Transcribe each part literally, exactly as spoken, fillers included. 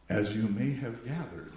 As you may have gathered,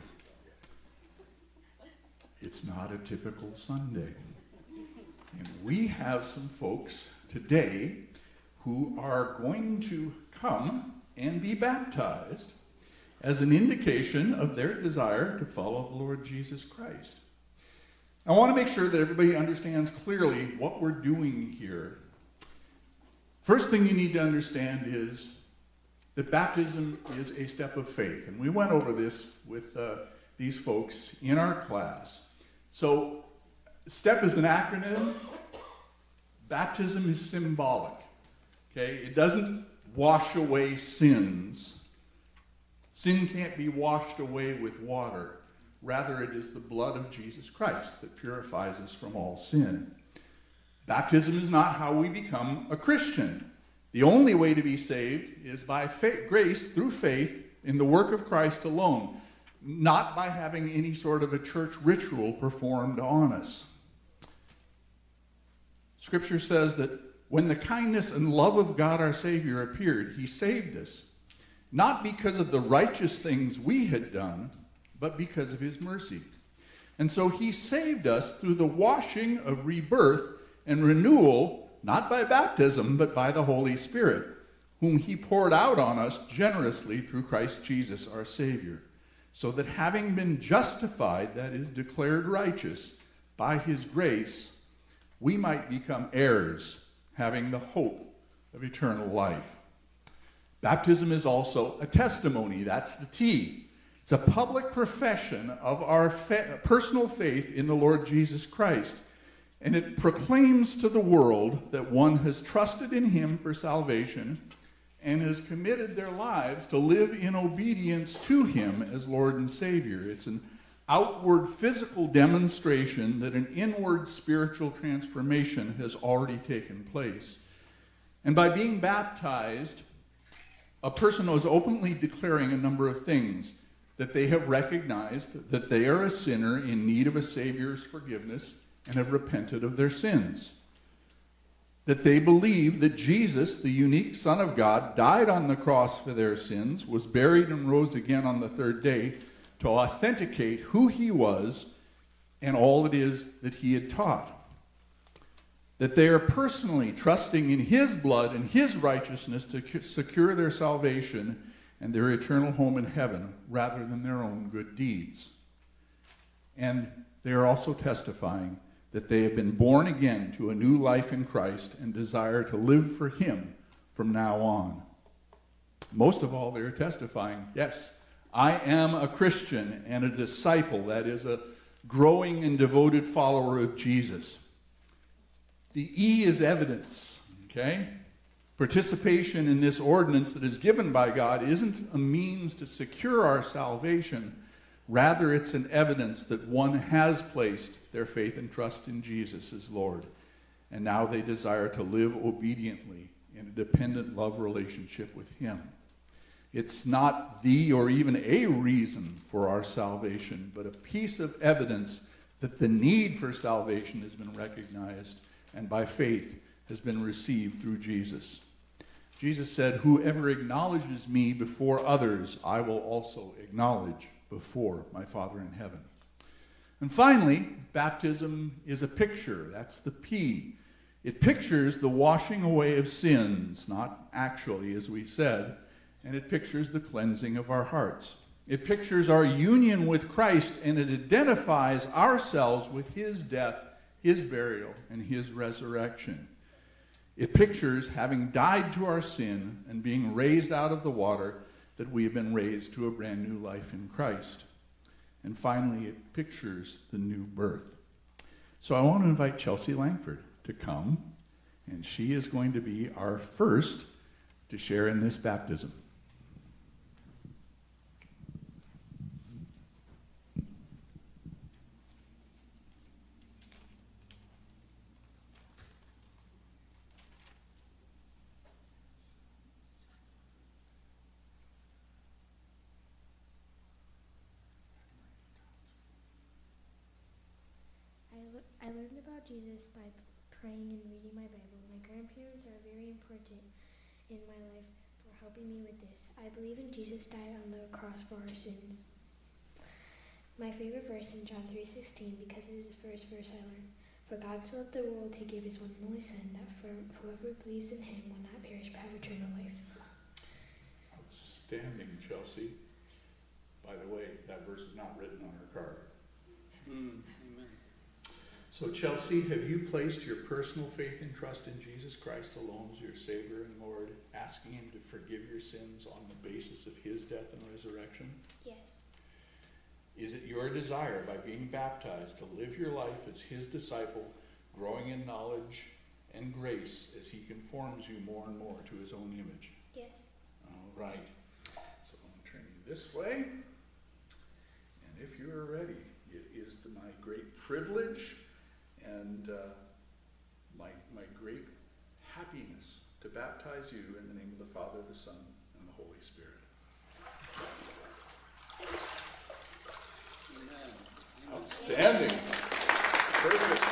it's not a typical Sunday. And we have some folks today who are going to come and be baptized as an indication of their desire to follow the Lord Jesus Christ. I want to make sure that everybody understands clearly what we're doing here. First thing you need to understand is that baptism is a step of faith. And we went over this with uh, these folks in our class. So, STEP is an acronym. Baptism is symbolic. Okay? It doesn't wash away sins. Sin can't be washed away with water. Rather, it is the blood of Jesus Christ that purifies us from all sin. Baptism is not how we become a Christian. The only way to be saved is by faith, grace through faith in the work of Christ alone, not by having any sort of a church ritual performed on us. Scripture says that when the kindness and love of God our Savior appeared, he saved us, not because of the righteous things we had done, but because of his mercy. And so he saved us through the washing of rebirth and renewal, not by baptism, but by the Holy Spirit, whom he poured out on us generously through Christ Jesus our Savior, so that having been justified, that is, declared righteous, by his grace, we might become heirs, having the hope of eternal life. Baptism is also a testimony. That's the T. It's a public profession of our fa- personal faith in the Lord Jesus Christ. And it proclaims to the world that one has trusted in him for salvation and has committed their lives to live in obedience to him as Lord and Savior. It's an outward physical demonstration that an inward spiritual transformation has already taken place. And by being baptized, a person is openly declaring a number of things: that they have recognized that they are a sinner in need of a Savior's forgiveness and have repented of their sins. That they believe that Jesus, the unique Son of God, died on the cross for their sins, was buried and rose again on the third day to authenticate who he was and all it is that he had taught. That they are personally trusting in his blood and his righteousness to secure their salvation and their eternal home in heaven rather than their own good deeds. And they are also testifying that they have been born again to a new life in Christ and desire to live for him from now on. Most of all, they are testifying, yes, I am a Christian and a disciple, that is, a growing and devoted follower of Jesus. The E is evidence, okay? Participation in this ordinance that is given by God isn't a means to secure our salvation. Rather, it's an evidence that one has placed their faith and trust in Jesus as Lord. And now they desire to live obediently in a dependent love relationship with him. It's not the or even a reason for our salvation, but a piece of evidence that the need for salvation has been recognized and by faith has been received through Jesus. Jesus said, "Whoever acknowledges me before others, I will also acknowledge before my Father in heaven." And finally, baptism is a picture. That's the P. It pictures the washing away of sins, not actually, as we said, and it pictures the cleansing of our hearts. It pictures our union with Christ, and it identifies ourselves with his death, his burial, and his resurrection. It pictures having died to our sin and being raised out of the water, that we have been raised to a brand new life in Christ. And finally, it pictures the new birth. So I want to invite Chelsea Langford to come, and she is going to be our first to share in this baptism. I learned about Jesus by praying and reading my Bible. My grandparents are very important in my life, for for helping me with this. I believe in Jesus died on the cross for our sins. My favorite verse in John three sixteen, because it is the first verse I learned. For God so loved the world, he gave his one and only Son, that for whoever believes in him will not perish but have eternal life. Outstanding, Chelsea. By the way, that verse is not written on her card. Mm, amen. So, Chelsea, have you placed your personal faith and trust in Jesus Christ alone as your Savior and Lord, asking him to forgive your sins on the basis of his death and resurrection? Yes. Is it your desire, by being baptized, to live your life as his disciple, growing in knowledge and grace as he conforms you more and more to his own image? Yes. All right. So I'm going to turn you this way. And if you are ready, it is the, my great privilege and uh, my, my great happiness to baptize you in the name of the Father, the Son, and the Holy Spirit. Amen. Outstanding. Perfect.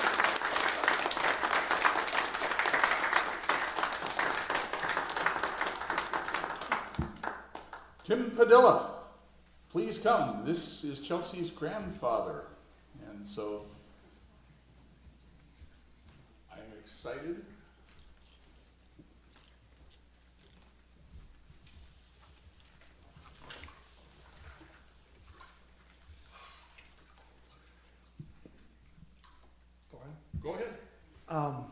Tim Padilla, please come. This is Chelsea's grandfather. And so I am excited. Go ahead. Go ahead. Um,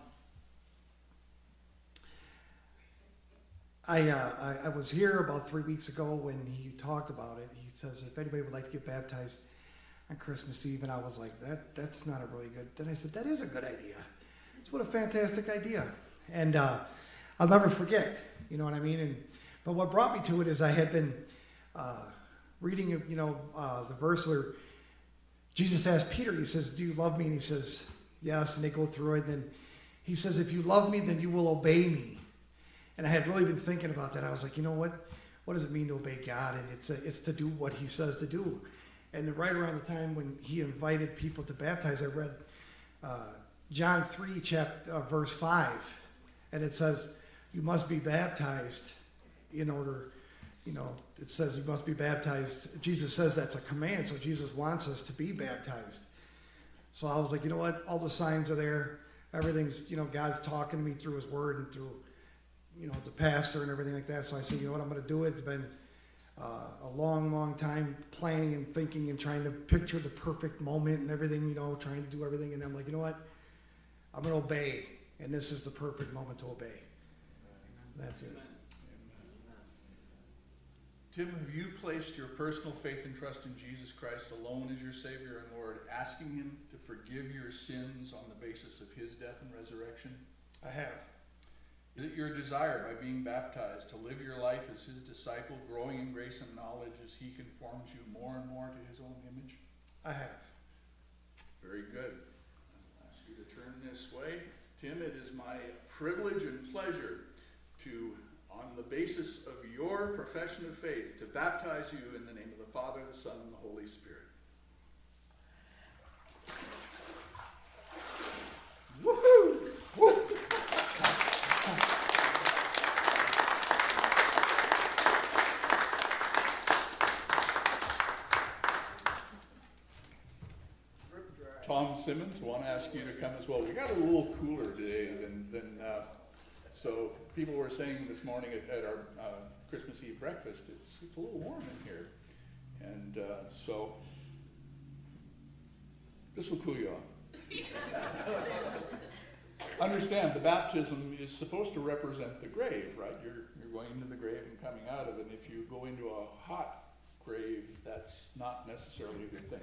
I, uh, I I was here about three weeks ago when he talked about it. He says if anybody would like to get baptized on Christmas Eve, and I was like, that that's not a really good. Then I said, that is a good idea. It's what a fantastic idea, and uh, I'll never forget. You know what I mean? And but what brought me to it is I had been uh, reading, you know, uh, the verse where Jesus asked Peter. He says, "Do you love me?" And he says, "Yes." And they go through it, and then he says, "If you love me, then you will obey me." And I had really been thinking about that. I was like, you know what? What does it mean to obey God? And it's a, it's to do what he says to do. And right around the time when he invited people to baptize, I read uh, John three, chapter, uh, verse five. And it says, you must be baptized in order, you know, it says you must be baptized. Jesus says that's a command, so Jesus wants us to be baptized. So I was like, you know what? All the signs are there. Everything's, you know, God's talking to me through his word and through, you know, the pastor and everything like that. So I said, you know what, I'm going to do it. It's been uh, a long, long time planning and thinking and trying to picture the perfect moment and everything, you know, trying to do everything. And I'm like, you know what, I'm going to obey. And this is the perfect moment to obey. That's it. Tim, have you placed your personal faith and trust in Jesus Christ alone as your Savior and Lord, asking him to forgive your sins on the basis of his death and resurrection? I have. Is it your desire, by being baptized, to live your life as his disciple, growing in grace and knowledge as he conforms you more and more to his own image? I have. Very good. I'll ask you to turn this way. Tim, it is my privilege and pleasure to, on the basis of your profession of faith, to baptize you in the name of the Father, the Son, and the Holy Spirit. Woohoo! Woo! Tom Simmons, want to ask you to come as well. We got a little cooler today than, than uh, so people were saying this morning at, at our uh, Christmas Eve breakfast, it's, it's a little warm in here. And uh, so this will cool you off. Understand, the baptism is supposed to represent the grave, right? You're, you're going into the grave and coming out of it. And if you go into a hot grave, that's not necessarily a good thing.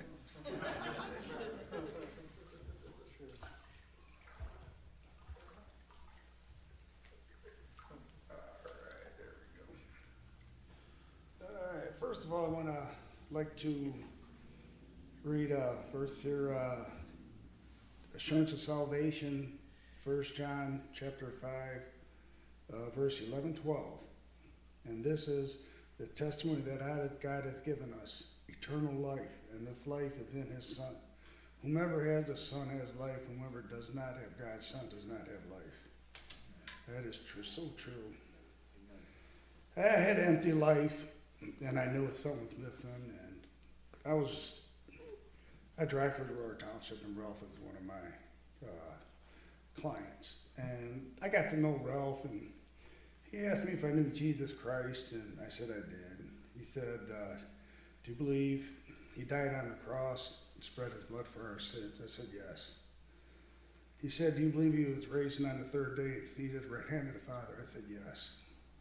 All right, first of all, I want to like to read a verse here, uh, Assurance of Salvation, First John chapter five, uh, verse eleven, twelve. And this is the testimony that God has given us, eternal life, and this life is in his Son. Whomever has the Son has life, whomever does not have God's Son does not have life. That is true, so true. I had an empty life, and I knew something was missing. And I was, I drive for Aurora Township, and Ralph is one of my uh, clients. And I got to know Ralph, and he asked me if I knew Jesus Christ, and I said I did. He said, uh, do you believe he died on the cross and spread his blood for our sins? I said, yes. He said, do you believe he was raised on the third day and seated at the right hand of the Father? I said, yes.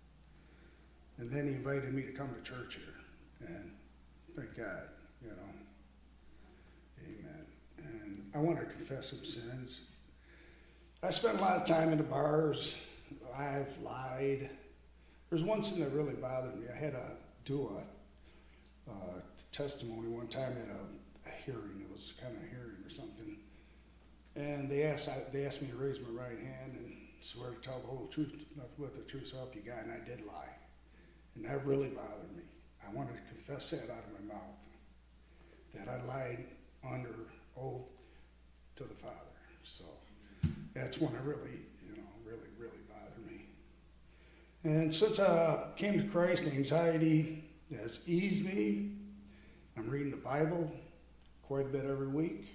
And then he invited me to come to church here. And thank God, you know. Amen. And I want to confess some sins. I spent a lot of time in the bars. I've lied. There's one sin that really bothered me. I had to do a uh, testimony one time at a, a hearing. It was kind of a hearing or something. And they asked, I, they asked me to raise my right hand and swear to tell the whole truth, nothing but the truth, so help you God, and I did lie. And that really bothered me. I wanted to confess that out of my mouth, that I lied under oath to the Father. So that's one that really, you know, really, really bothered me. And since I came to Christ, anxiety has eased me. I'm reading the Bible quite a bit every week.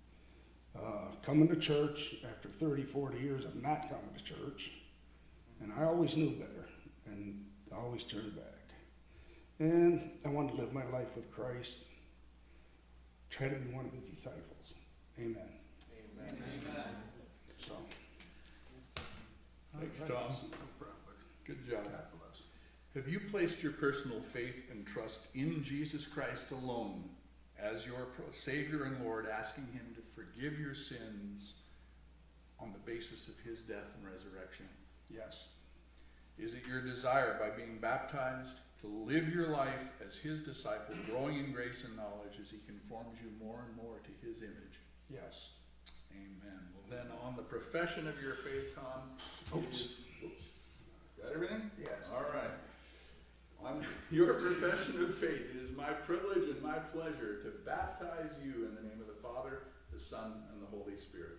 Uh, coming to church after thirty, forty years of not coming to church. And I always knew better, and I always turned back. And I wanted to live my life with Christ, try to be one of his disciples. Amen. Amen. Amen. So. Thanks, Tom. Good job. Have you placed your personal faith and trust in Jesus Christ alone as your Savior and Lord, asking him to forgive your sins on the basis of his death and resurrection? Yes. Is it your desire, by being baptized, to live your life as his disciple, growing in grace and knowledge as he conforms you more and more to his image? Yes. Amen. Well, then, on the profession of your faith, Tom, Oops. is- got everything? Yes. All right. On your profession of faith, it is my privilege and my pleasure to baptize you in the name of the Father, the Son, and the Holy Spirit.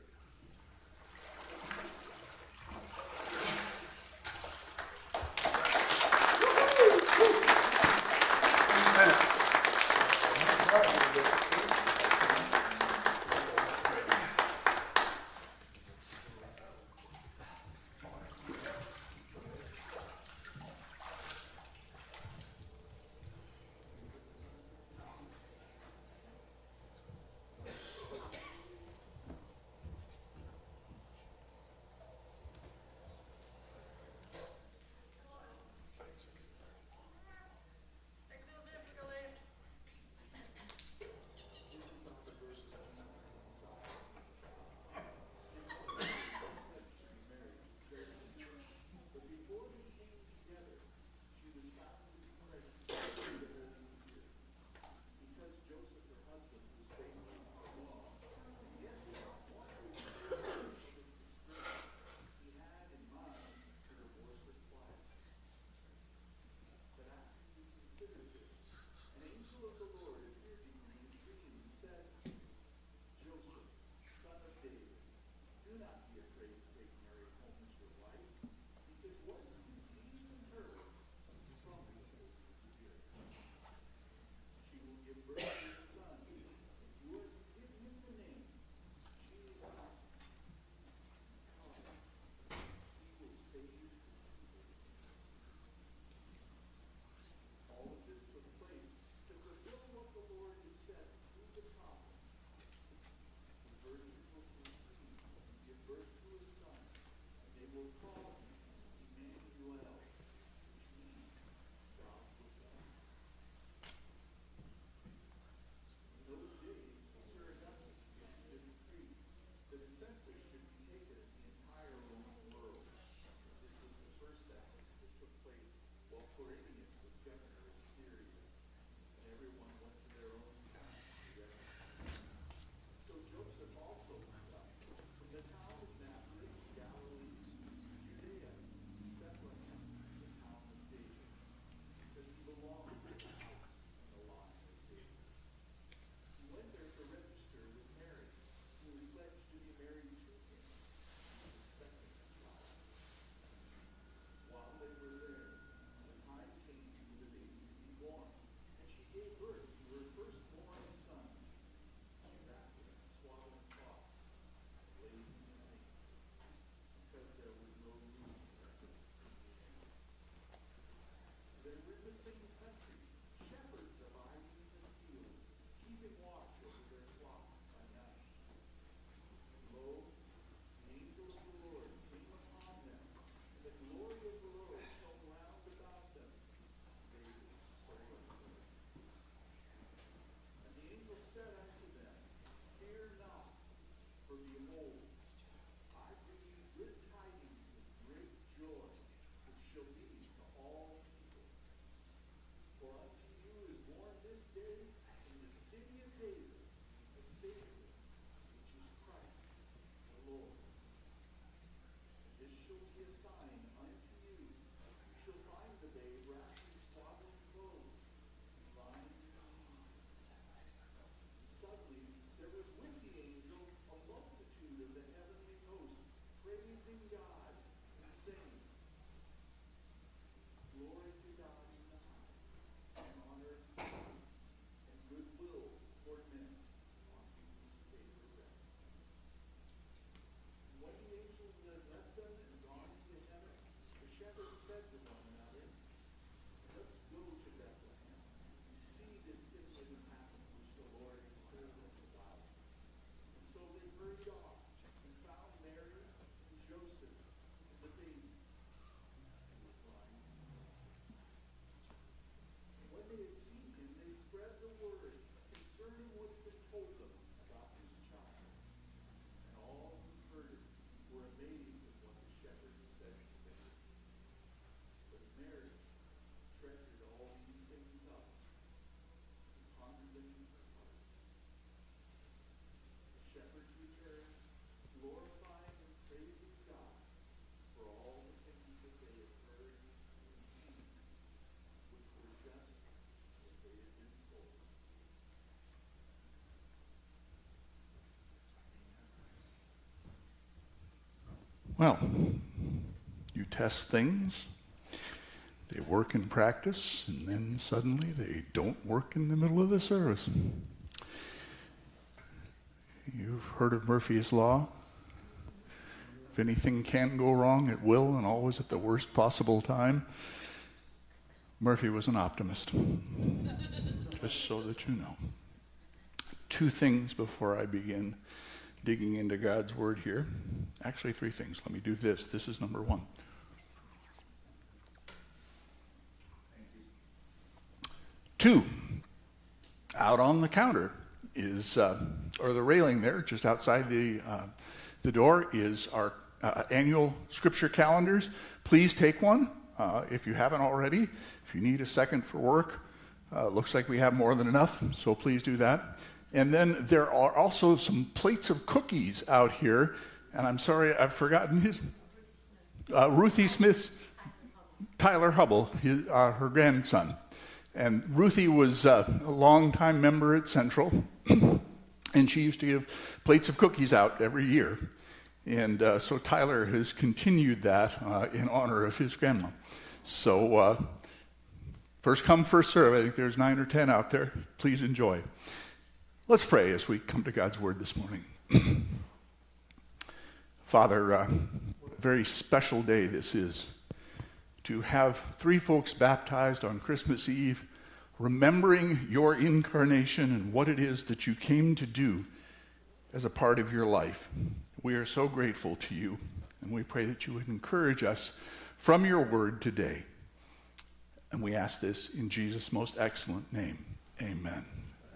Well, you test things, they work in practice, and then suddenly they don't work in the middle of the service. You've heard of Murphy's Law. If anything can go wrong, it will, and always at the worst possible time. Murphy was an optimist, just so that you know. Two things before I begin digging into God's Word here. Actually, three things. Let me do this. This is number one. Two, out on the counter is, uh, or the railing there, just outside the uh, the door, is our uh, annual scripture calendars. Please take one uh, if you haven't already. If you need a second for work, uh, looks like we have more than enough, so please do that. And then there are also some plates of cookies out here, and I'm sorry, I've forgotten his, uh, Ruthie Smith's, Tyler Hubble, his, uh, her grandson. And Ruthie was uh, a longtime member at Central, and she used to give plates of cookies out every year. And uh, so Tyler has continued that uh, in honor of his grandma. So uh, first come, first serve. I think there's nine or ten out there. Please enjoy. Let's pray as we come to God's Word this morning. Father, uh, what a very special day this is to have three folks baptized on Christmas Eve, remembering your incarnation and what it is that you came to do as a part of your life. We are so grateful to you, and we pray that you would encourage us from your word today. And we ask this in Jesus' most excellent name. Amen.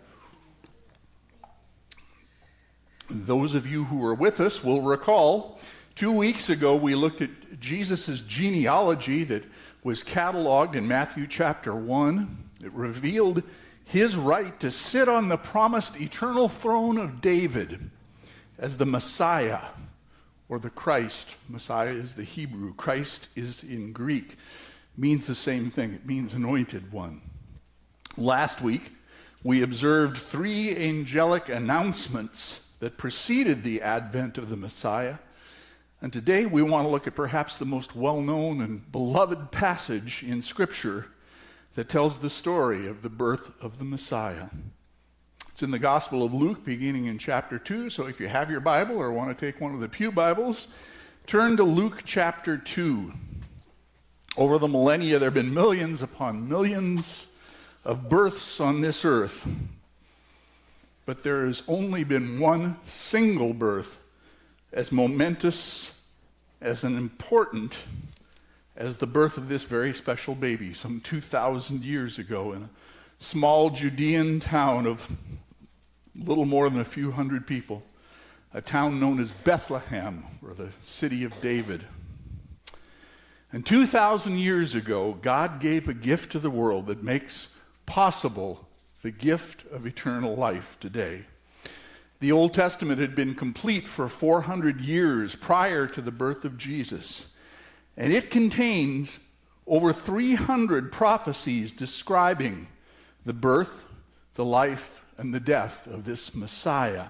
Those of you who were with us will recall two weeks ago we looked at Jesus' genealogy that was cataloged in Matthew chapter one. It revealed his right to sit on the promised eternal throne of David as the Messiah, or the Christ. Messiah is the Hebrew. Christ is in Greek. Means the same thing. It means anointed one. Last week we observed three angelic announcements that preceded the advent of the Messiah. And today we want to look at perhaps the most well-known and beloved passage in Scripture that tells the story of the birth of the Messiah. It's in the Gospel of Luke, beginning in chapter two. So if you have your Bible or want to take one of the pew Bibles, turn to Luke chapter two. Over the millennia, there have been millions upon millions of births on this earth. But there has only been one single birth as momentous, as an important as the birth of this very special baby some two thousand years ago in a small Judean town of little more than a few hundred people, a town known as Bethlehem, or the city of David. And two thousand years ago, God gave a gift to the world that makes possible the gift of eternal life today. The Old Testament had been complete for four hundred years prior to the birth of Jesus, and it contains over three hundred prophecies describing the birth, the life, and the death of this Messiah.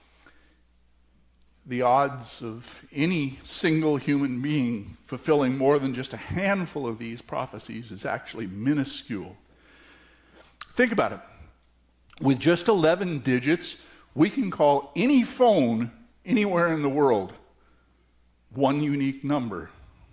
The odds of any single human being fulfilling more than just a handful of these prophecies is actually minuscule. Think about it. With just eleven digits, we can call any phone anywhere in the world one unique number.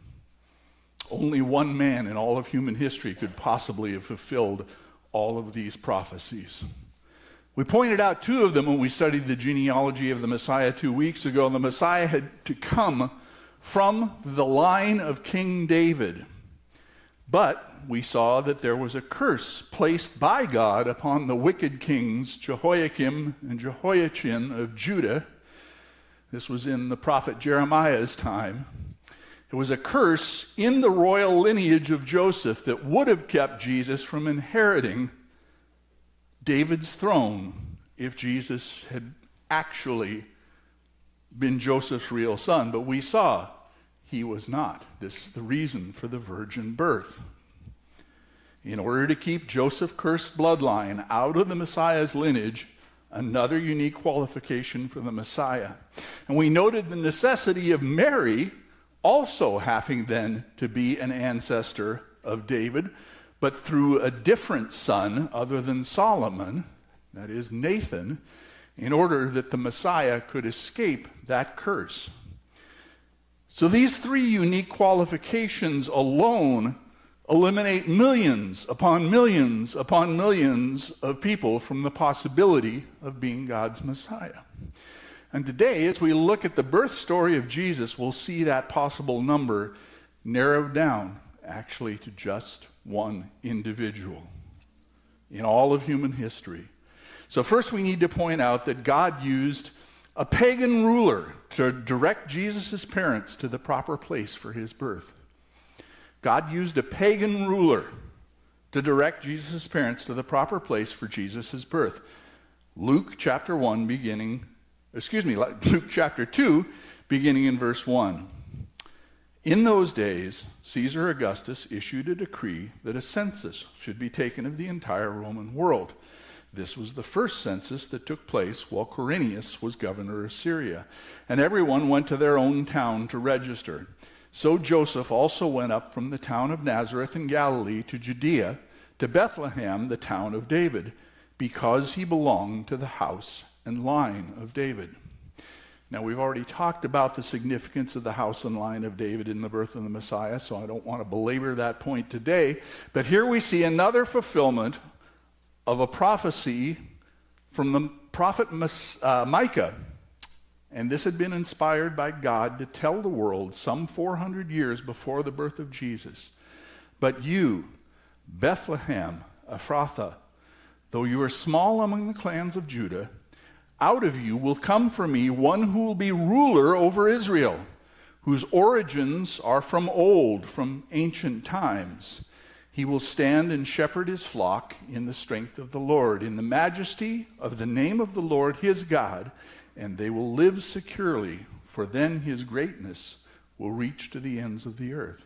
Only one man in all of human history could possibly have fulfilled all of these prophecies. We pointed out two of them when we studied the genealogy of the Messiah two weeks ago. The Messiah had to come from the line of King David. But we saw that there was a curse placed by God upon the wicked kings Jehoiakim and Jehoiachin of Judah. This was in the prophet Jeremiah's time. It was a curse in the royal lineage of Joseph that would have kept Jesus from inheriting David's throne if Jesus had actually been Joseph's real son. But we saw he was not. This is the reason for the virgin birth. In order to keep Joseph's cursed bloodline out of the Messiah's lineage, another unique qualification for the Messiah. And we noted the necessity of Mary also having then to be an ancestor of David, but through a different son other than Solomon, that is Nathan, in order that the Messiah could escape that curse. So these three unique qualifications alone eliminate millions upon millions upon millions of people from the possibility of being God's Messiah. And today, as we look at the birth story of Jesus, we'll see that possible number narrowed down actually to just one individual in all of human history. So first we need to point out that God used a pagan ruler to direct Jesus' parents to the proper place for his birth. God used a pagan ruler to direct Jesus' parents to the proper place for Jesus' birth. Luke chapter one beginning, excuse me, Luke chapter two beginning in verse one. In those days, Caesar Augustus issued a decree that a census should be taken of the entire Roman world. This was the first census that took place while Quirinius was governor of Syria, and everyone went to their own town to register. So Joseph also went up from the town of Nazareth in Galilee to Judea, to Bethlehem, the town of David, because he belonged to the house and line of David. Now, we've already talked about the significance of the house and line of David in the birth of the Messiah, so I don't want to belabor that point today. But here we see another fulfillment of a prophecy from the prophet uh, Micah. And this had been inspired by God to tell the world some four hundred years before the birth of Jesus. But you, Bethlehem, Ephrathah, though you are small among the clans of Judah, out of you will come for me one who will be ruler over Israel, whose origins are from old, from ancient times. He will stand and shepherd his flock in the strength of the Lord, in the majesty of the name of the Lord his God, and they will live securely, for then his greatness will reach to the ends of the earth.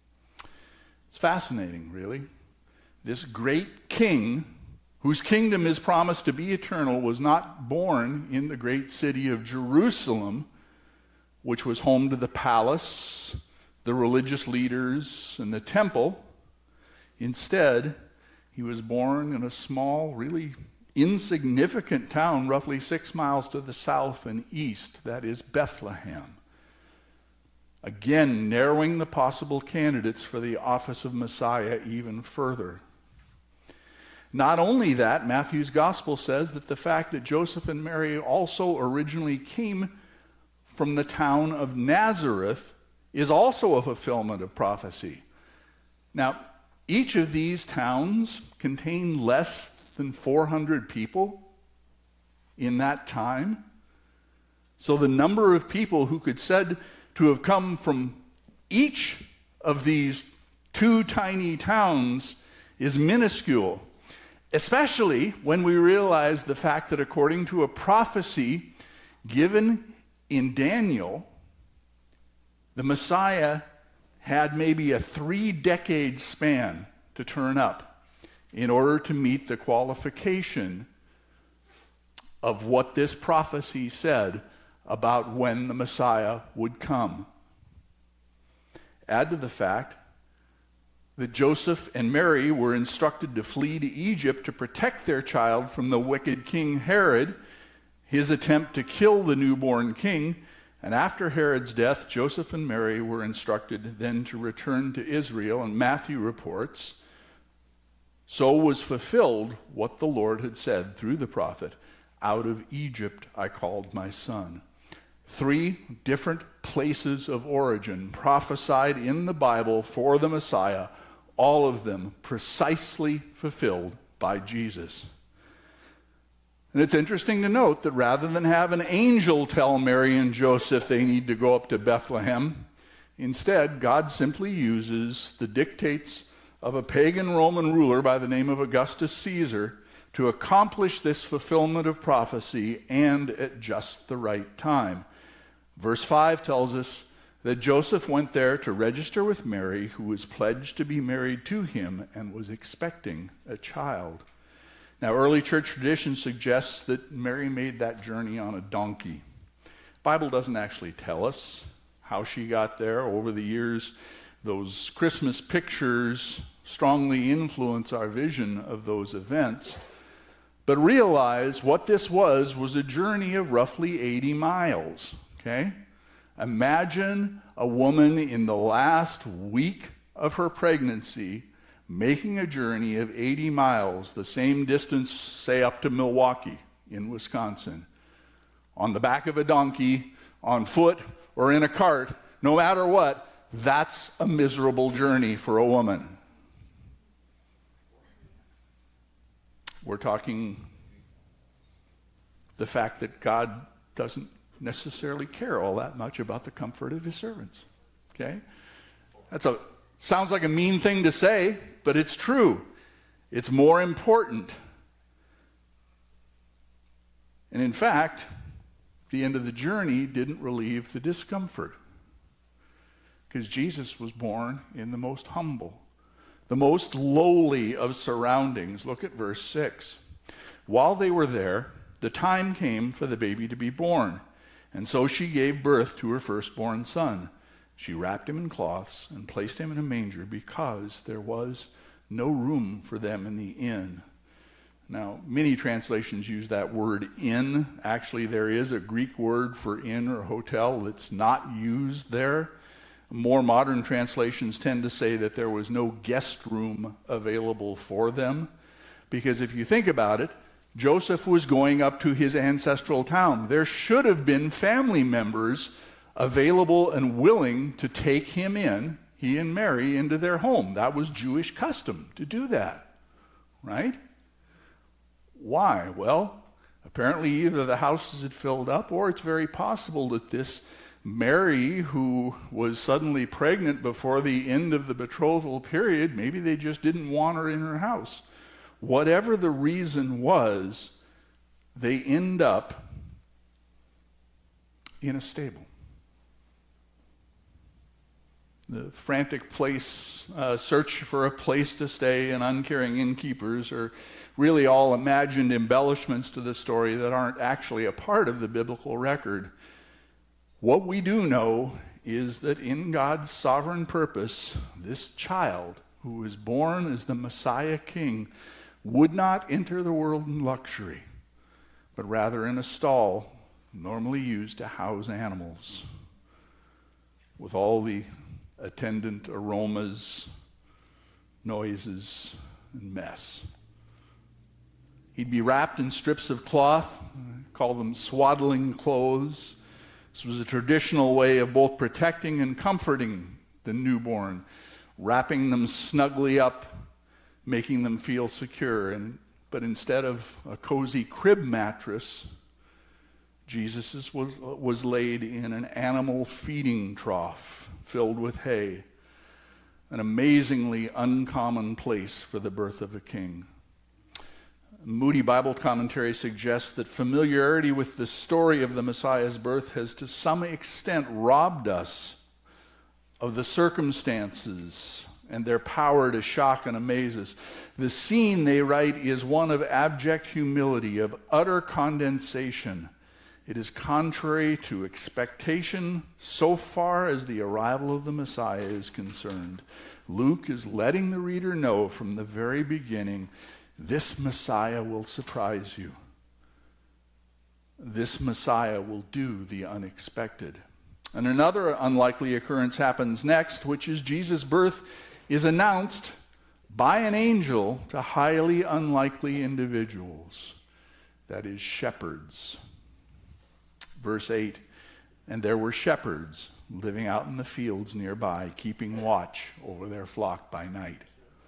It's fascinating, really. This great king, whose kingdom is promised to be eternal, was not born in the great city of Jerusalem, which was home to the palace, the religious leaders, and the temple. Instead, he was born in a small, really insignificant town roughly six miles to the south and east, that is Bethlehem. Again, narrowing the possible candidates for the office of Messiah even further. Not only that, Matthew's gospel says that the fact that Joseph and Mary also originally came from the town of Nazareth is also a fulfillment of prophecy. Now, each of these towns contained less than four hundred people in that time. So the number of people who could said to have come from each of these two tiny towns is minuscule, especially when we realize the fact that according to a prophecy given in Daniel, the Messiah had maybe a three-decade span to turn up in order to meet the qualification of what this prophecy said about when the Messiah would come. Add to the fact that Joseph and Mary were instructed to flee to Egypt to protect their child from the wicked King Herod, his attempt to kill the newborn king. And after Herod's death, Joseph and Mary were instructed then to return to Israel. And Matthew reports, so was fulfilled what the Lord had said through the prophet, out of Egypt I called my son. Three different places of origin prophesied in the Bible for the Messiah, all of them precisely fulfilled by Jesus. And it's interesting to note that rather than have an angel tell Mary and Joseph they need to go up to Bethlehem, instead, God simply uses the dictates of a pagan Roman ruler by the name of Augustus Caesar to accomplish this fulfillment of prophecy, and at just the right time. Verse five tells us that Joseph went there to register with Mary, who was pledged to be married to him and was expecting a child. Now, early church tradition suggests that Mary made that journey on a donkey. The Bible doesn't actually tell us how she got there. Over the years, those Christmas pictures strongly influence our vision of those events. But realize what this was was a journey of roughly eighty miles, okay? Imagine a woman in the last week of her pregnancy making a journey of eighty miles, the same distance, say, up to Milwaukee in Wisconsin, on the back of a donkey, on foot, or in a cart. No matter what, that's a miserable journey for a woman. We're talking the fact that God doesn't necessarily care all that much about the comfort of his servants. Okay? That's a sounds like a mean thing to say, but it's true. It's more important. And in fact, the end of the journey didn't relieve the discomfort, because Jesus was born in the most humble, the most lowly of surroundings. Look at verse six. While they were there, the time came for the baby to be born, and so she gave birth to her firstborn son. She wrapped him in cloths and placed him in a manger because there was no room for them in the inn. Now, many translations use that word inn. Actually, there is a Greek word for inn or hotel that's not used there. More modern translations tend to say that there was no guest room available for them, because if you think about it, Joseph was going up to his ancestral town. There should have been family members available and willing to take him in, he and Mary, into their home. That was Jewish custom to do that, right? Why? Well, apparently either the houses had filled up, or it's very possible that this Mary, who was suddenly pregnant before the end of the betrothal period, maybe they just didn't want her in her house. Whatever the reason was, they end up in a stable. The frantic place, uh, search for a place to stay and uncaring innkeepers are really all imagined embellishments to the story that aren't actually a part of the biblical record. What we do know is that in God's sovereign purpose, this child who was born as the Messiah King would not enter the world in luxury, but rather in a stall normally used to house animals, with all the attendant aromas, noises, and mess. He'd be wrapped in strips of cloth, call them swaddling clothes, This was a traditional way of both protecting and comforting the newborn, wrapping them snugly up, making them feel secure. And, but instead of a cozy crib mattress, Jesus was, was laid in an animal feeding trough filled with hay, an amazingly uncommon place for the birth of a king. Moody Bible Commentary suggests that familiarity with the story of the Messiah's birth has to some extent robbed us of the circumstances and their power to shock and amaze us. The scene, they write, is one of abject humility, of utter condensation. It is contrary to expectation so far as the arrival of the Messiah is concerned. Luke is letting the reader know from the very beginning, this Messiah will surprise you. This Messiah will do the unexpected. And another unlikely occurrence happens next, which is Jesus' birth is announced by an angel to highly unlikely individuals, that is, shepherds. Verse eight, and there were shepherds living out in the fields nearby, keeping watch over their flock by night.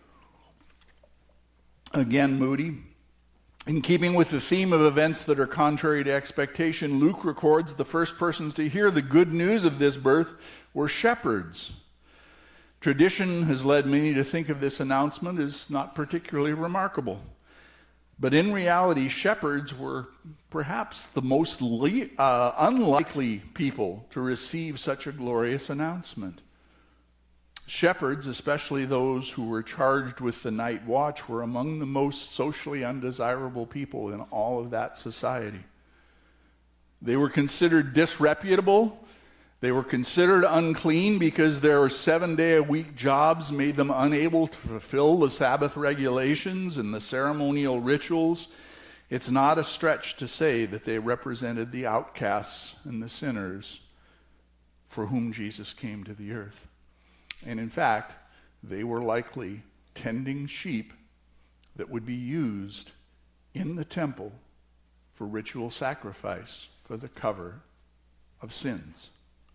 Again, Moody, in keeping with the theme of events that are contrary to expectation, Luke records the first persons to hear the good news of this birth were shepherds. Tradition has led many to think of this announcement as not particularly remarkable. But in reality, shepherds were perhaps the most le- uh, unlikely people to receive such a glorious announcement. Shepherds, especially those who were charged with the night watch, were among the most socially undesirable people in all of that society. They were considered disreputable. They were considered unclean because their seven-day-a-week jobs made them unable to fulfill the Sabbath regulations and the ceremonial rituals. It's not a stretch to say that they represented the outcasts and the sinners for whom Jesus came to the earth. And in fact, they were likely tending sheep that would be used in the temple for ritual sacrifice for the cover of sins.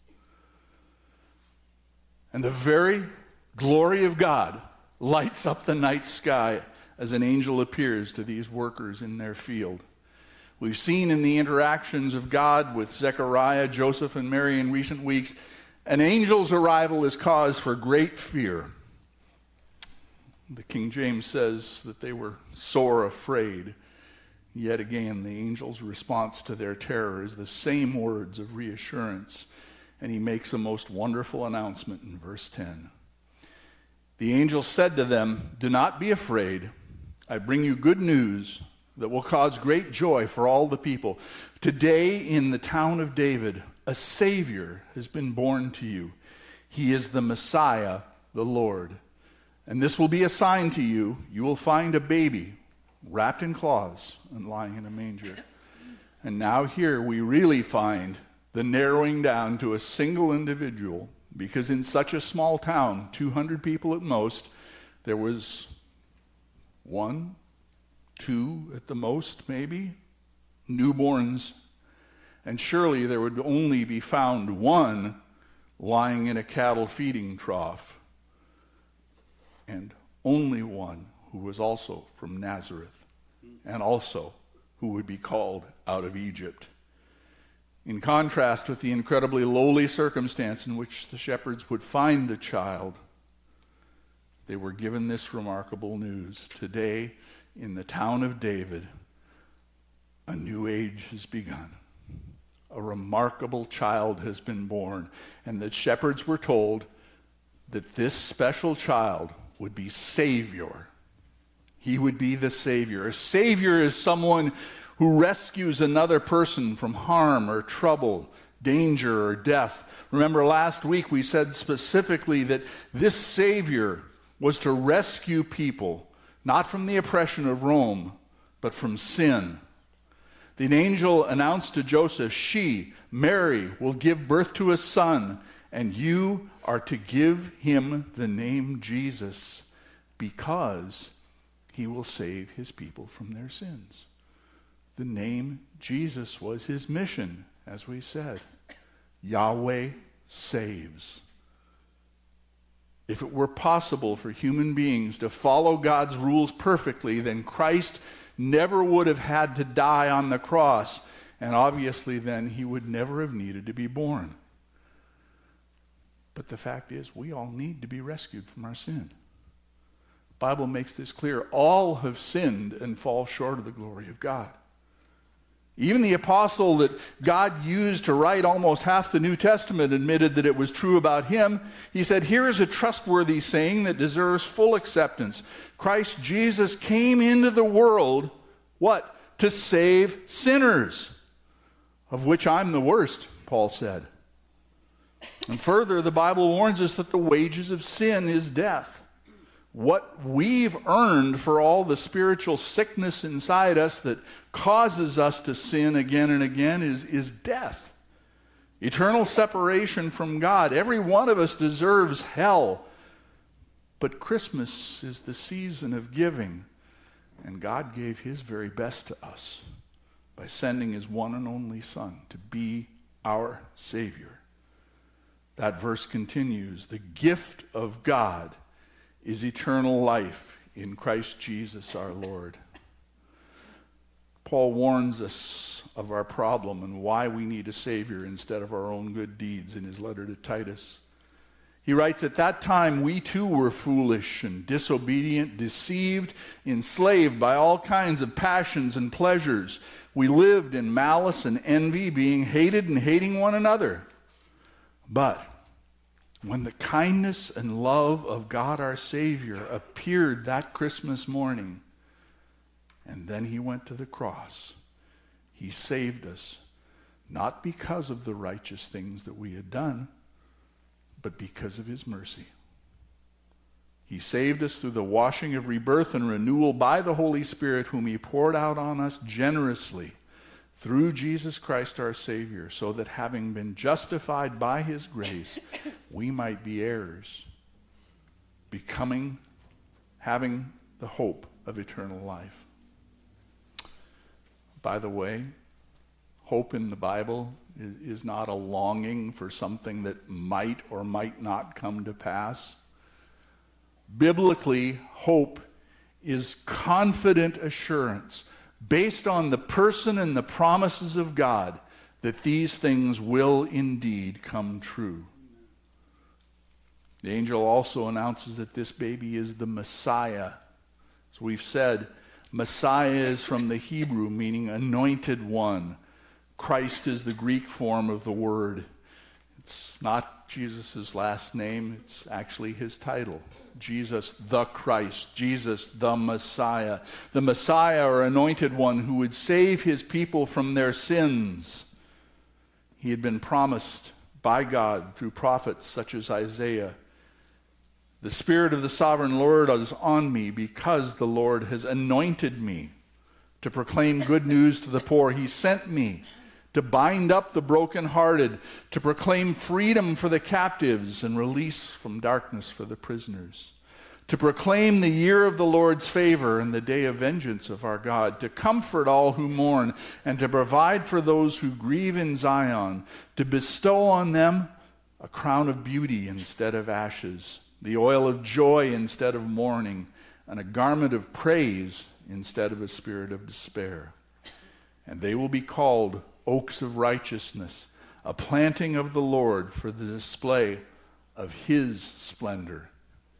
And the very glory of God lights up the night sky as an angel appears to these workers in their field. We've seen in the interactions of God with Zechariah, Joseph, and Mary in recent weeks, an angel's arrival is cause for great fear. The King James says that they were sore afraid. Yet again, the angel's response to their terror is the same words of reassurance. And he makes a most wonderful announcement in verse ten. The angel said to them, "Do not be afraid. I bring you good news that will cause great joy for all the people. Today in the town of David, a Savior has been born to you. He is the Messiah, the Lord. And this will be a sign to you. You will find a baby wrapped in cloths and lying in a manger." And now here we really find the narrowing down to a single individual, because in such a small town, two hundred people at most, there was one, two at the most maybe, newborns. And surely there would only be found one lying in a cattle feeding trough, and only one who was also from Nazareth, and also who would be called out of Egypt. In contrast with the incredibly lowly circumstance in which the shepherds would find the child, they were given this remarkable news. Today, in the town of David, a new age has begun. A remarkable child has been born, and the shepherds were told that this special child would be Savior. He would be the Savior. A Savior is someone who rescues another person from harm or trouble, danger or death. Remember last week we said specifically that this Savior was to rescue people, not from the oppression of Rome, but from sin. The angel announced to Joseph, she, Mary, will give birth to a son, and you are to give him the name Jesus, because he will save his people from their sins. The name Jesus was his mission, as we said. Yahweh saves. If it were possible for human beings to follow God's rules perfectly, then Christ never would have had to die on the cross, and obviously then he would never have needed to be born. But the fact is, we all need to be rescued from our sin. The Bible makes this clear. All have sinned and fall short of the glory of God. Even the apostle that God used to write almost half the New Testament admitted that it was true about him. He said, here is a trustworthy saying that deserves full acceptance. Christ Jesus came into the world, what? To save sinners, of which I'm the worst, Paul said. And further, the Bible warns us that the wages of sin is death. What we've earned for all the spiritual sickness inside us that causes us to sin again and again is, is death. Eternal separation from God. Every one of us deserves hell. But Christmas is the season of giving, and God gave his very best to us by sending his one and only Son to be our Savior. That verse continues, the gift of God is eternal life in Christ Jesus our Lord. Paul warns us of our problem and why we need a Savior instead of our own good deeds in his letter to Titus. He writes, at that time we too were foolish and disobedient, deceived, enslaved by all kinds of passions and pleasures. We lived in malice and envy, being hated and hating one another. But when the kindness and love of God our Savior appeared that Christmas morning, and then he went to the cross, he saved us, not because of the righteous things that we had done, but because of his mercy. He saved us through the washing of rebirth and renewal by the Holy Spirit, whom he poured out on us generously through Jesus Christ our Savior, so that having been justified by his grace, we might be heirs, becoming, having the hope of eternal life. By the way, hope in the Bible is, is not a longing for something that might or might not come to pass. Biblically, hope is confident assurance based on the person and the promises of God that these things will indeed come true. The angel also announces that this baby is the Messiah. As we've said, Messiah is from the Hebrew, meaning anointed one. Christ is the Greek form of the word. It's not Jesus' last name, it's actually his title. Jesus the Christ, Jesus the Messiah. The Messiah, or anointed one, who would save his people from their sins. He had been promised by God through prophets such as Isaiah. The Spirit of the Sovereign Lord is on me because the Lord has anointed me to proclaim good news to the poor. He sent me to bind up the brokenhearted, to proclaim freedom for the captives and release from darkness for the prisoners, to proclaim the year of the Lord's favor and the day of vengeance of our God, to comfort all who mourn and to provide for those who grieve in Zion, to bestow on them a crown of beauty instead of ashes, the oil of joy instead of mourning, and a garment of praise instead of a spirit of despair. And they will be called oaks of righteousness, a planting of the Lord for the display of his splendor.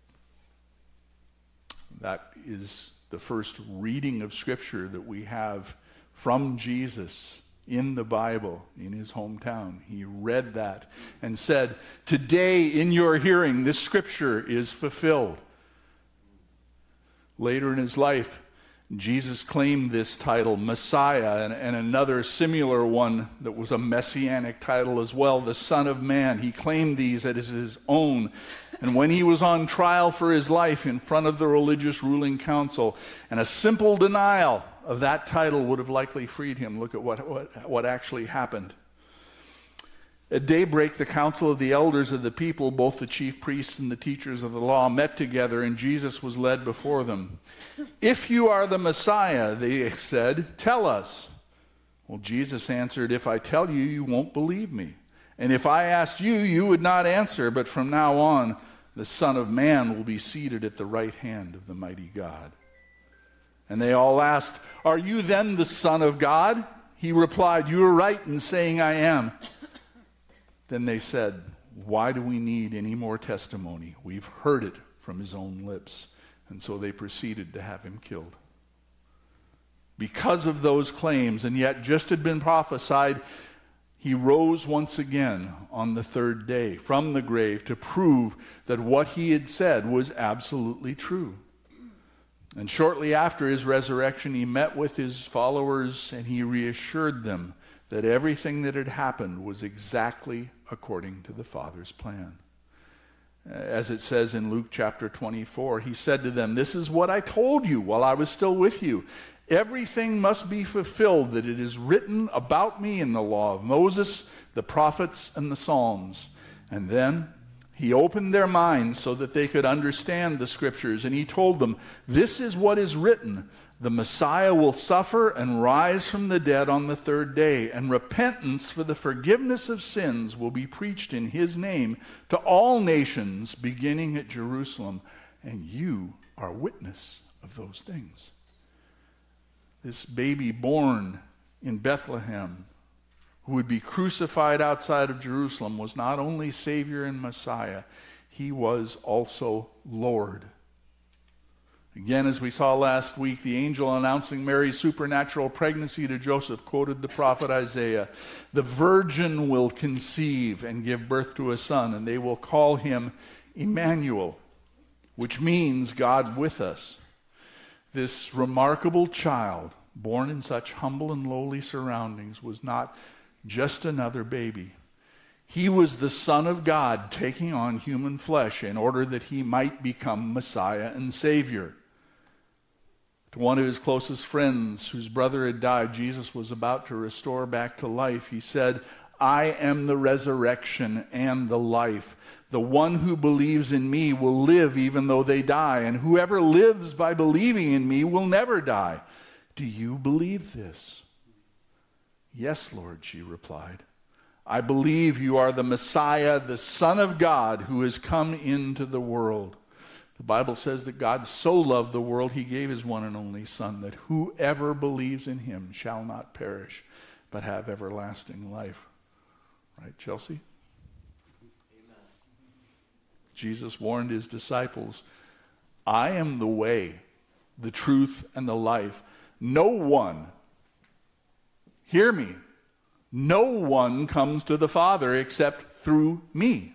That is the first reading of Scripture that we have from Jesus in the Bible, in his hometown. He read that and said, today in your hearing, this Scripture is fulfilled. Later in his life, Jesus claimed this title, Messiah, and, and another similar one that was a messianic title as well, the Son of Man. He claimed these as his own. And when he was on trial for his life in front of the religious ruling council, and a simple denial of that title would have likely freed him. Look at what, what, what actually happened. At daybreak, the council of the elders of the people, both the chief priests and the teachers of the law, met together, and Jesus was led before them. If you are the Messiah, they said, tell us. Well, Jesus answered, if I tell you, you won't believe me. And if I asked you, you would not answer, but from now on, the Son of Man will be seated at the right hand of the mighty God." And they all asked, "Are you then the Son of God?" He replied, "You are right in saying I am." Then they said, "Why do we need any more testimony? We've heard it from his own lips." And so they proceeded to have him killed. Because of those claims, and yet just had been prophesied, he rose once again on the third day from the grave to prove that what he had said was absolutely true. And shortly after his resurrection, he met with his followers and he reassured them that everything that had happened was exactly according to the Father's plan. As it says in Luke chapter twenty-four, he said to them, "This is what I told you while I was still with you. Everything must be fulfilled that it is written about me in the law of Moses, the prophets, and the Psalms." And then he opened their minds so that they could understand the scriptures, and he told them, "This is what is written. The Messiah will suffer and rise from the dead on the third day, and repentance for the forgiveness of sins will be preached in his name to all nations, beginning at Jerusalem. And you are witness of those things." This baby born in Bethlehem, who would be crucified outside of Jerusalem, was not only Savior and Messiah, he was also Lord. Again, as we saw last week, the angel announcing Mary's supernatural pregnancy to Joseph quoted the prophet Isaiah. "The virgin will conceive and give birth to a son, and they will call him Emmanuel," which means God with us. This remarkable child, born in such humble and lowly surroundings, was not just another baby. He was the Son of God taking on human flesh in order that he might become Messiah and Savior. To one of his closest friends whose brother had died, Jesus was about to restore back to life. He said, "I am the resurrection and the life. The one who believes in me will live even though they die, and whoever lives by believing in me will never die. Do you believe this?" "Yes, Lord," she replied. "I believe you are the Messiah, the Son of God, who has come into the world." The Bible says that God so loved the world, he gave his one and only Son, that whoever believes in him shall not perish, but have everlasting life. Right, Chelsea? Amen. Jesus warned his disciples, "I am the way, the truth, and the life. No one," hear me, "no one comes to the Father except through me.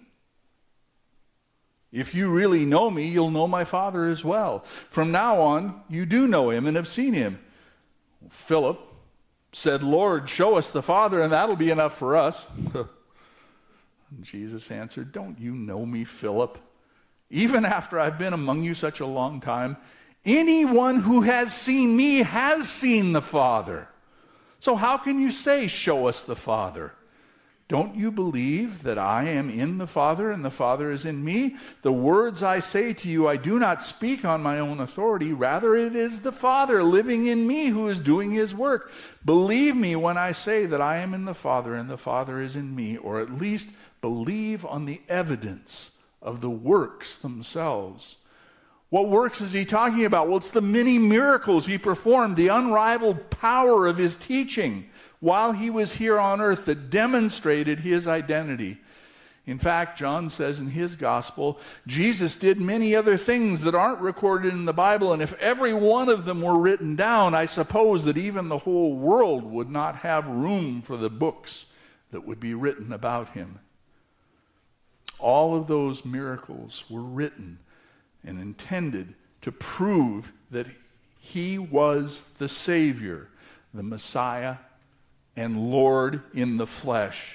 If you really know me, you'll know my Father as well. From now on, you do know him and have seen him." Philip said, "Lord, show us the Father, and that'll be enough for us." And Jesus answered, "Don't you know me, Philip? Even after I've been among you such a long time, anyone who has seen me has seen the Father. So how can you say, 'Show us the Father'? Don't you believe that I am in the Father and the Father is in me? The words I say to you, I do not speak on my own authority. Rather, it is the Father living in me who is doing his work. Believe me when I say that I am in the Father and the Father is in me, or at least believe on the evidence of the works themselves." What works is he talking about? Well, it's the many miracles he performed, the unrivaled power of his teaching while he was here on earth that demonstrated his identity. In fact, John says in his gospel, Jesus did many other things that aren't recorded in the Bible, and if every one of them were written down, I suppose that even the whole world would not have room for the books that would be written about him. All of those miracles were written and intended to prove that he was the Savior, the Messiah, and Lord in the flesh.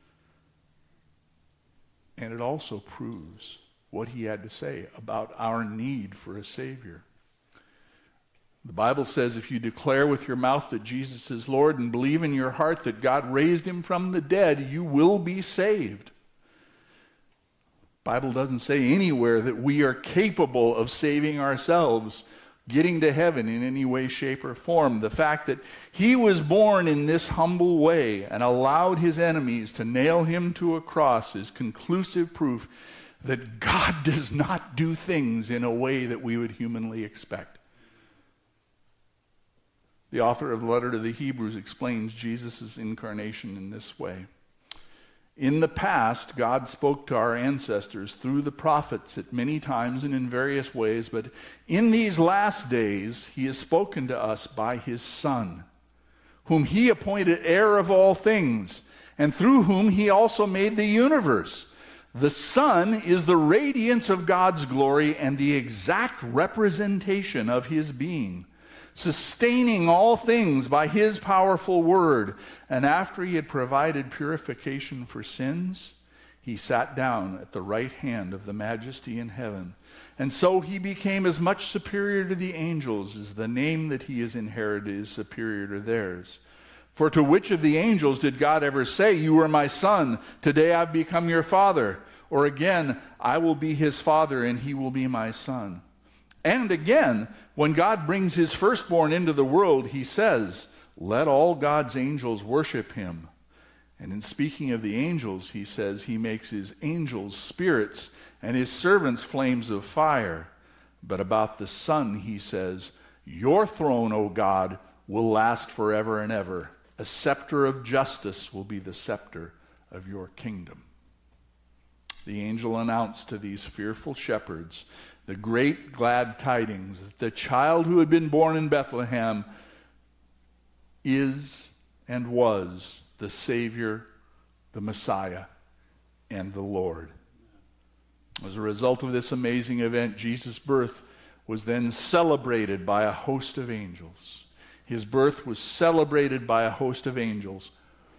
And it also proves what he had to say about our need for a Savior. The Bible says if you declare with your mouth that Jesus is Lord and believe in your heart that God raised him from the dead, you will be saved. The Bible doesn't say anywhere that we are capable of saving ourselves. getting to heaven in any way, shape, or form. The fact that he was born in this humble way and allowed his enemies to nail him to a cross is conclusive proof that God does not do things in a way that we would humanly expect. The author of the letter to the Hebrews explains Jesus' incarnation in this way. In the past, God spoke to our ancestors through the prophets at many times and in various ways, but in these last days, he has spoken to us by his Son, whom he appointed heir of all things, and through whom he also made the universe. The Son is the radiance of God's glory and the exact representation of his being, sustaining all things by his powerful word. And after he had provided purification for sins, he sat down at the right hand of the Majesty in heaven. And so he became as much superior to the angels as the name that he has inherited is superior to theirs. For to which of the angels did God ever say, "You are my son, today I've become your father"? Or again, "I will be his father and he will be my son"? And again, when God brings his firstborn into the world, he says, "Let all God's angels worship him." And in speaking of the angels, he says he makes his angels spirits and his servants flames of fire. But about the Son, he says, "Your throne, O God, will last forever and ever. A scepter of justice will be the scepter of your kingdom." The angel announced to these fearful shepherds the great glad tidings that the child who had been born in Bethlehem is and was the Savior, the Messiah, and the Lord. As a result of this amazing event, Jesus' birth was then celebrated by a host of angels. His birth was celebrated by a host of angels.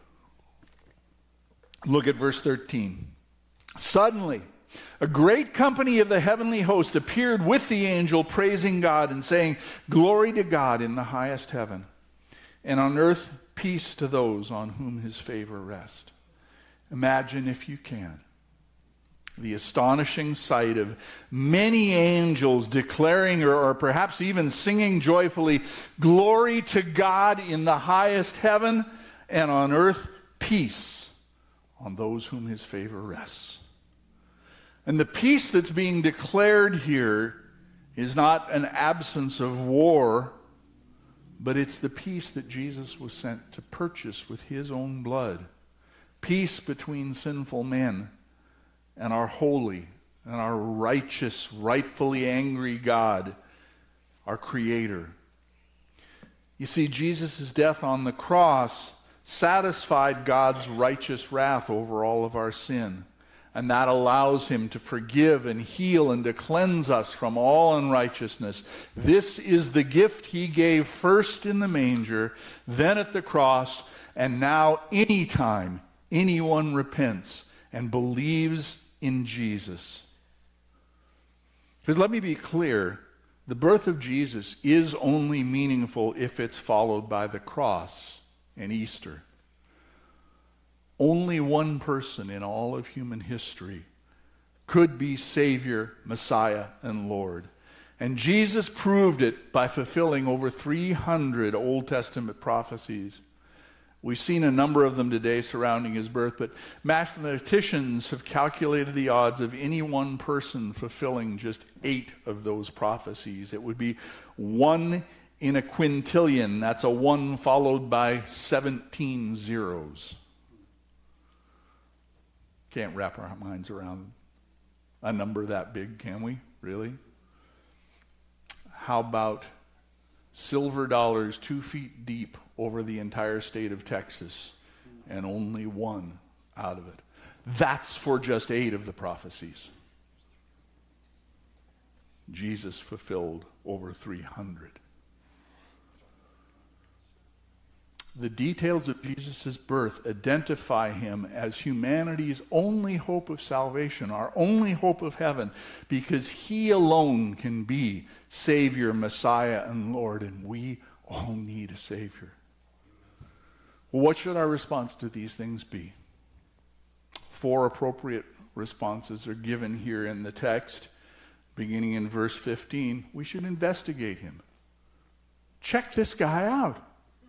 Look at verse thirteen. Suddenly, a great company of the heavenly host appeared with the angel, praising God and saying, "Glory to God in the highest heaven, and on earth peace to those on whom his favor rests." Imagine, if you can, the astonishing sight of many angels declaring or, or perhaps even singing joyfully, "Glory to God in the highest heaven, and on earth peace on those whom his favor rests." And the peace that's being declared here is not an absence of war, but it's the peace that Jesus was sent to purchase with his own blood. Peace between sinful men and our holy and our righteous, rightfully angry God, our Creator. You see, Jesus' death on the cross satisfied God's righteous wrath over all of our sin. And that allows him to forgive and heal and to cleanse us from all unrighteousness. This is the gift he gave first in the manger, then at the cross, and now anytime anyone repents and believes in Jesus. Because let me be clear, the birth of Jesus is only meaningful if it's followed by the cross and Easter. Only one person in all of human history could be Savior, Messiah, and Lord. And Jesus proved it by fulfilling over three hundred Old Testament prophecies. We've seen a number of them today surrounding his birth, but mathematicians have calculated the odds of any one person fulfilling just eight of those prophecies. It would be one in a quintillion. That's a one followed by seventeen zeros. Can't wrap our minds around a number that big, can we? Really? How about silver dollars two feet deep over the entire state of Texas and only one out of it? That's for just eight of the prophecies. Jesus fulfilled over three hundred. The details of Jesus' birth identify him as humanity's only hope of salvation, our only hope of heaven, because he alone can be Savior, Messiah, and Lord, and we all need a Savior. Well, what should our response to these things be? Four appropriate responses are given here in the text, beginning in verse fifteen, we should investigate him. Check this guy out.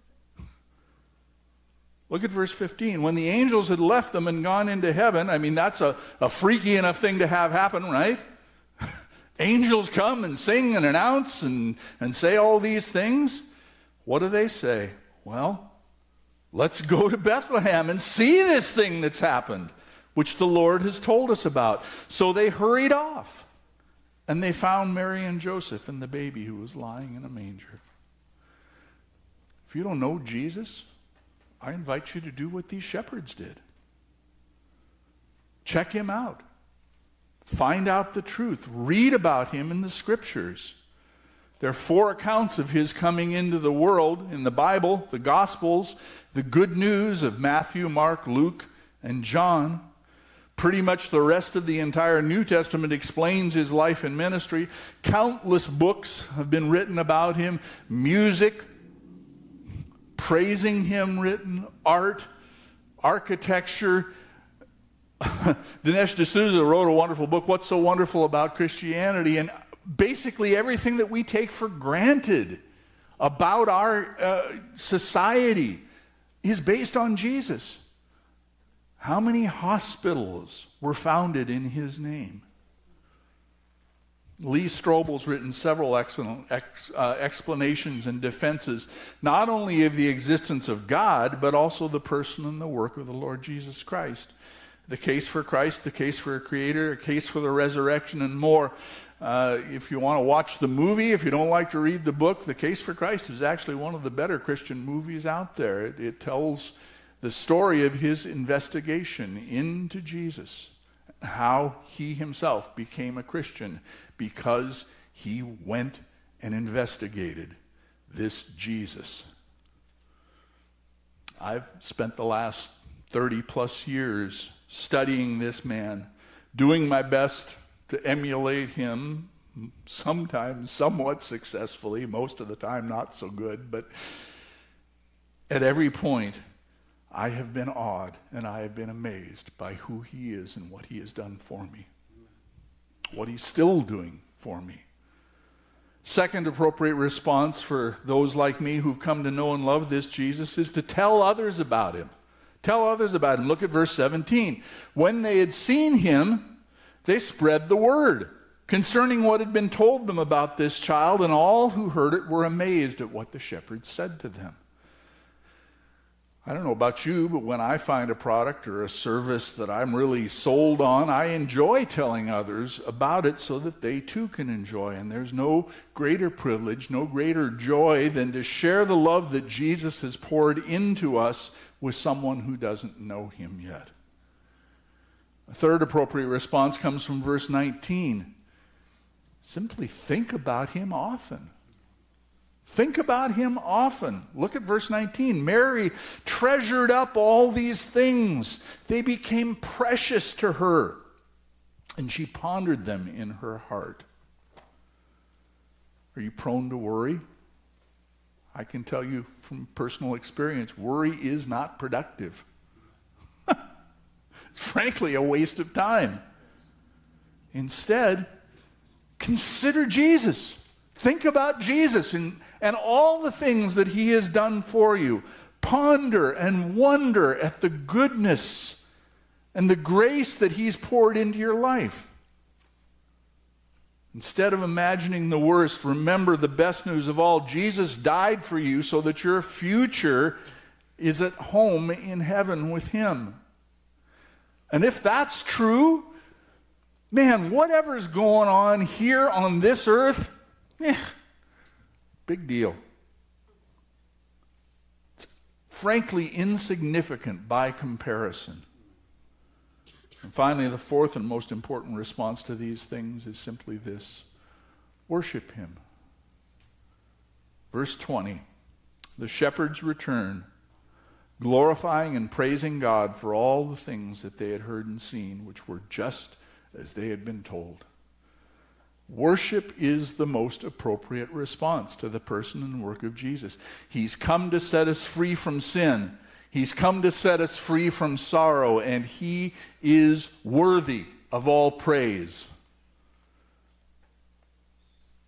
Look at verse fifteen. When the angels had left them and gone into heaven, I mean, that's a, a freaky enough thing to have happen, right? Angels come and sing and announce and, and say all these things. What do they say? Well, let's go to Bethlehem and see this thing that's happened, which the Lord has told us about. So they hurried off, and they found Mary and Joseph and the baby who was lying in a manger. If you don't know Jesus, I invite you to do what these shepherds did. Check him out. Find out the truth. Read about him in the scriptures. There are four accounts of his coming into the world in the Bible, the Gospels, the good news of Matthew, Mark, Luke, and John. Pretty much the rest of the entire New Testament explains his life and ministry. Countless books have been written about him. Music, praising him written, art, architecture. Dinesh D'Souza wrote a wonderful book, What's So Wonderful About Christianity? And basically everything that we take for granted about our uh, society is based on Jesus. How many hospitals were founded in his name? Lee Strobel's written several excellent ex, uh, explanations and defenses, not only of the existence of God, but also the person and the work of the Lord Jesus Christ. The case for Christ, the case for a creator, a case for the resurrection, and more. Uh, if you want to watch the movie, if you don't like to read the book, The Case for Christ is actually one of the better Christian movies out there. It, it tells the story of his investigation into Jesus, how he himself became a Christian because he went and investigated this Jesus. I've spent the last thirty plus years studying this man, doing my best to emulate him, sometimes somewhat successfully, most of the time not so good, but at every point I have been awed and I have been amazed by who he is and what he has done for me, what he's still doing for me. Second appropriate response for those like me who've come to know and love this Jesus is to tell others about him. Tell others about him. Look at verse seventeen. When they had seen him, they spread the word concerning what had been told them about this child, and all who heard it were amazed at what the shepherds said to them. I don't know about you, but when I find a product or a service that I'm really sold on, I enjoy telling others about it so that they too can enjoy. And there's no greater privilege, no greater joy than to share the love that Jesus has poured into us with someone who doesn't know him yet. A third appropriate response comes from verse nineteen. Simply think about him often. Think about him often. Look at verse nineteen. Mary treasured up all these things. They became precious to her, and she pondered them in her heart. Are you prone to worry? I can tell you from personal experience, worry is not productive. It's frankly a waste of time. Instead, consider Jesus. Think about Jesus and, and all the things that he has done for you. Ponder and wonder at the goodness and the grace that he's poured into your life. Instead of imagining the worst, remember the best news of all. Jesus died for you so that your future is at home in heaven with him. And if that's true, man, whatever's going on here on this earth, eh, big deal. It's frankly insignificant by comparison. And finally, the fourth and most important response to these things is simply this: worship him. Verse twenty, the shepherds return, glorifying and praising God for all the things that they had heard and seen, which were just as they had been told. Worship is the most appropriate response to the person and work of Jesus. He's come to set us free from sin. He's come to set us free from sorrow, and he is worthy of all praise.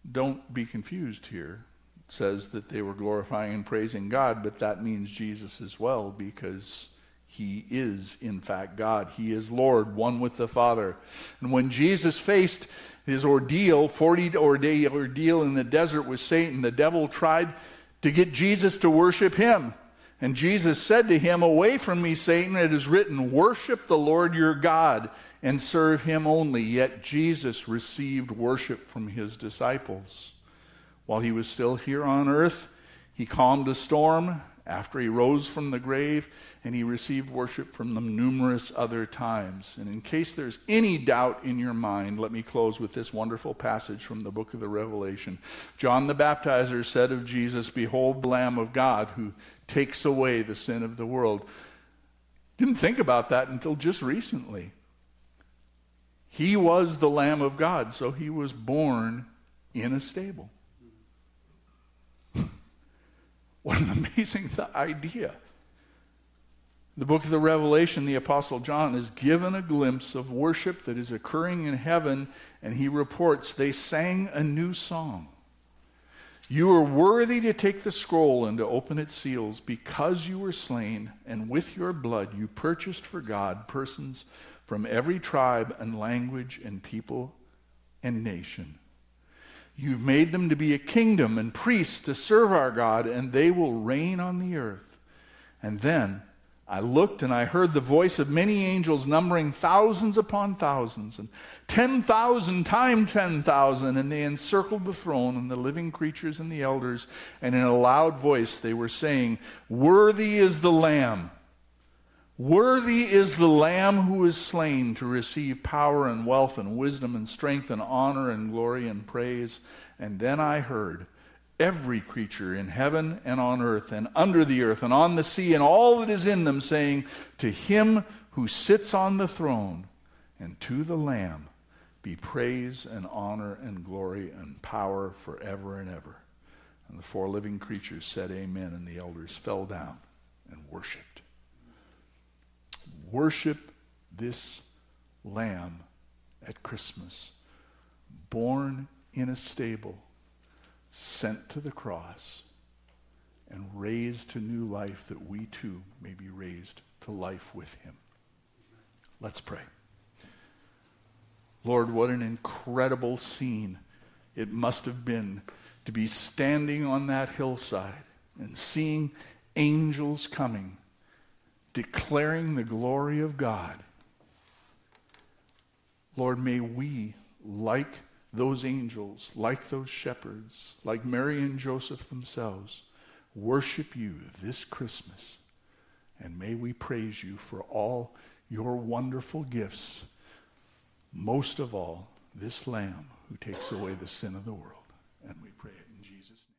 don't be confused here. It says that they were glorifying and praising God, but that means Jesus as well, because he is, in fact, God. He is Lord, one with the Father. And when Jesus faced his ordeal, forty-day ordeal in the desert with Satan, the devil tried to get Jesus to worship him. And Jesus said to him, "Away from me, Satan, it is written, worship the Lord your God and serve him only." Yet Jesus received worship from his disciples. While he was still here on earth, he calmed a storm after he rose from the grave, and he received worship from them numerous other times. And in case there's any doubt in your mind, let me close with this wonderful passage from the book of the Revelation. John the Baptizer said of Jesus, "Behold the Lamb of God who takes away the sin of the world." Didn't think about that until just recently. He was the Lamb of God, so he was born in a stable. What an amazing th- idea. The book of the Revelation, the Apostle John is given a glimpse of worship that is occurring in heaven, and he reports they sang a new song. "You are worthy to take the scroll and to open its seals, because you were slain, and with your blood you purchased for God persons from every tribe and language and people and nation. You've made them to be a kingdom and priests to serve our God, and they will reign on the earth." And then I looked and I heard the voice of many angels numbering thousands upon thousands and ten thousand times ten thousand, and they encircled the throne and the living creatures and the elders, and in a loud voice they were saying, "Worthy is the Lamb. Worthy is the Lamb who is slain to receive power and wealth and wisdom and strength and honor and glory and praise." And then I heard every creature in heaven and on earth and under the earth and on the sea and all that is in them saying, "To him who sits on the throne and to the Lamb be praise and honor and glory and power forever and ever." And the four living creatures said, "Amen," and the elders fell down and worshiped. Worship this Lamb at Christmas, born in a stable, sent to the cross, and raised to new life, that we too may be raised to life with him. Let's pray. Lord, what an incredible scene it must have been to be standing on that hillside and seeing angels coming, declaring the glory of God. Lord, may we, like those angels, like those shepherds, like Mary and Joseph themselves, worship you this Christmas. And may we praise you for all your wonderful gifts, most of all, this Lamb who takes away the sin of the world. And we pray it in Jesus' name.